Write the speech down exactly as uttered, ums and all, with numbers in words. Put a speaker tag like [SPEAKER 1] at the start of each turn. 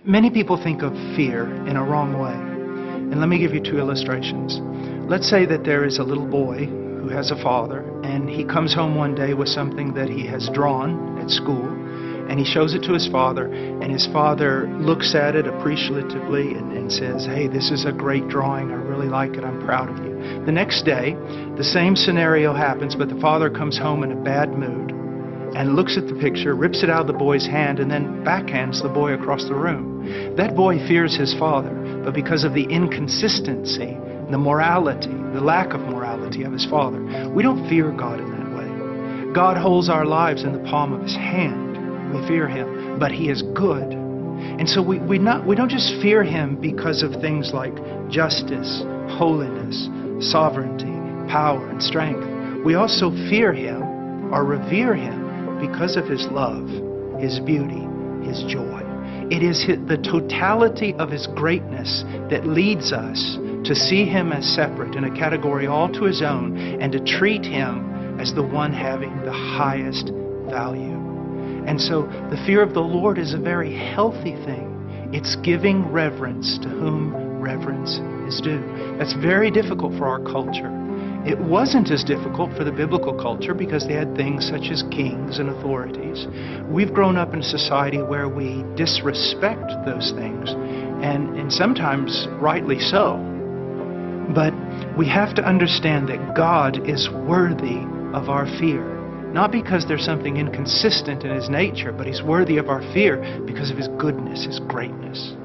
[SPEAKER 1] Many people think of fear in a wrong way. And let me give you two illustrations. Let's say that there is a little boy who has a father, and he comes home one day with something that he has drawn at school, and he shows it to his father, and his father looks at it appreciatively and, and says, "Hey, this is a great drawing. I really like it. I'm proud of you." The next day, the same scenario happens, but the father comes home in a bad mood and looks at the picture, rips it out of the boy's hand, and then backhands the boy across the room. That boy fears his father, but because of the inconsistency, the morality, the lack of morality of his father, we don't fear God in that way. God holds our lives in the palm of His hand. We fear Him, but He is good. And so we, we, not, we don't just fear Him because of things like justice, holiness, sovereignty, power, and strength. We also fear Him or revere Him because of His love, His beauty, His joy. It is the totality of His greatness that leads us to see Him as separate, in a category all to His own, and to treat Him as the one having the highest value. And so the fear of the Lord is a very healthy thing. It's giving reverence to whom reverence is due. That's very difficult for our culture. It wasn't as difficult for the biblical culture because they had things such as kings and authorities. We've grown up in a society where we disrespect those things, and, and sometimes rightly so. But we have to understand that God is worthy of our fear. Not because there's something inconsistent in His nature, but He's worthy of our fear because of His goodness, His greatness.